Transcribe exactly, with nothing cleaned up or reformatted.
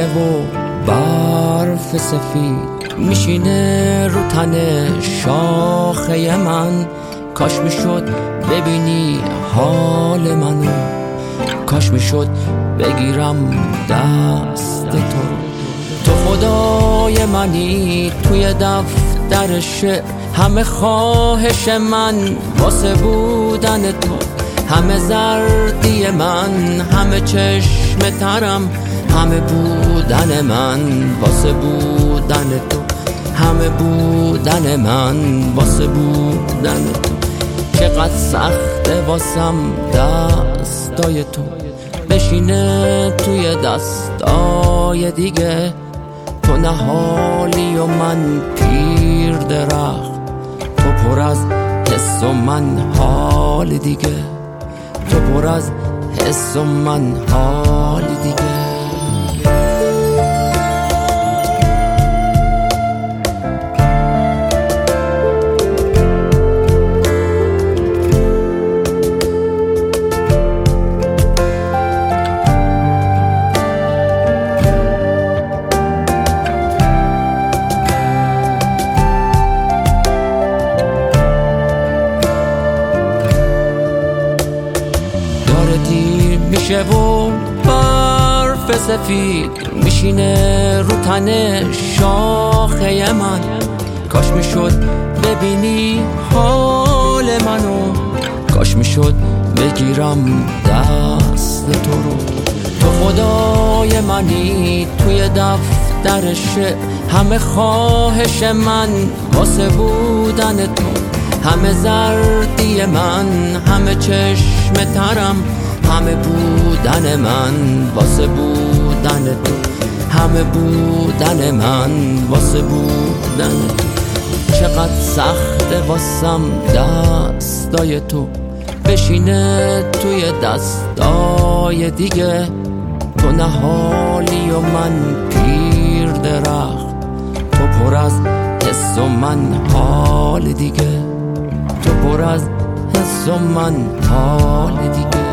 و برف سفید میشینه رو تن شاخه من. کاش میشد ببینی حال منو، کاش میشد بگیرم دست تو. تو خدای منی توی دفتر شعر، همه خواهش من واسه بودن تو، همه زردی من، همه چشم ترم، همه بودن من واسه بودن تو، همه بودن من واسه بودن تو. چقدر سخته واسم دستای تو بشینه توی دستای دیگه. تو نهالی و من پیر درخت، تو پر از حس و من حال دیگه، تو پر از حس و من حال دیگه. دیر میشه و برف سفید میشینه رو تن شاخه من. کاش میشد ببینی حال منو، کاش میشد بگیرم دست تو رو. تو خدای منی توی دفتر شعر، همه خواهش من واسه بودن تو، همه زردی من، همه چشم ترم، همه بودن من واسه بودن تو، همه بودن من واسه بودن تو. چقدر سخته واسم دستای تو بشینه توی دستای دیگه. تو نهالی و من پیر درخت، تو پر از حس و من حال دیگه، تو پر از حس و من حال دیگه.